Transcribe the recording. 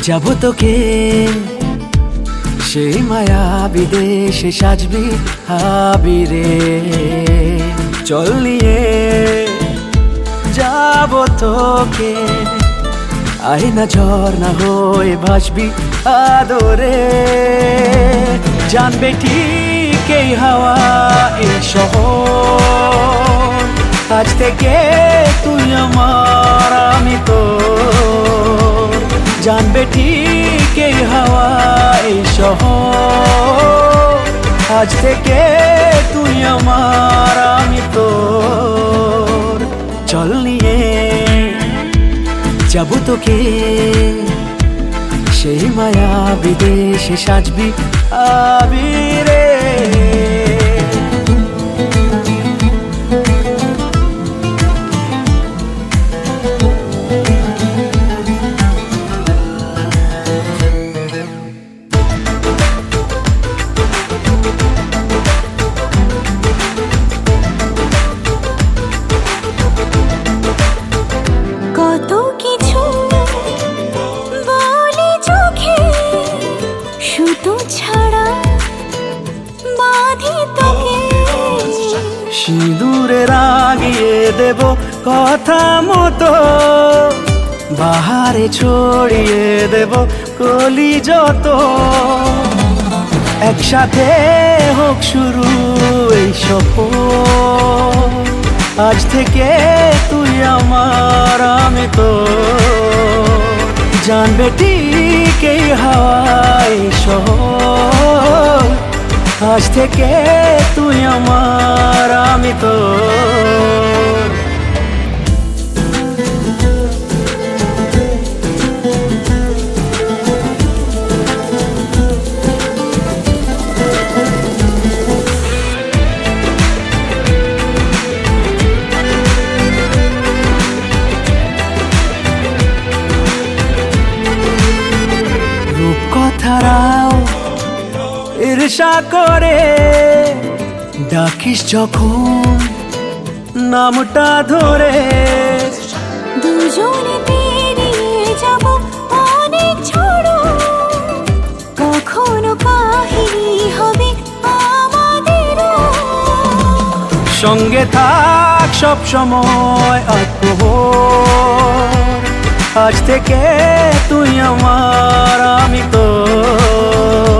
যাব তোকে সেই মায়া বিদেশে সাজবি আবিরে, চল নিয়ে যাব তোকে, আয়না ঝর্ণা হয়ে ভাসবি আদরে। জানবে ঠিক এই হাওয়া এই শহর, আজ থেকে তুই আমার আমি তোর। জানবে ঠিক এই হাওয়া এই শহর, আজ থেকে তুই আমার আমি তোর। চল নিয়ে যাব তোকে সেই মায়া বিদেশে সাজবি আবিরে। সিঁদুরে রাগিয়ে দেব কথা মতো, বাহারে ছড়িয়ে দেব কলি যত। একসাথে হোক শুরু এই সফর, আজ থেকে তুই আমার আমি তো। জানবে ঠিক এই হাওয়াই শহর, আজ থেকে তুই আমার আমি তো। রূপকথারাও ঈর্ষা করে ডাকিস যখন নামটা ধরে, দুজনে পেরিয়ে যাব অনেক ঝড়, কখনো কাহিনী হবে আমাদের। সঙ্গে থাক সব সময় আজ থেকে তুই আমার আমি তো।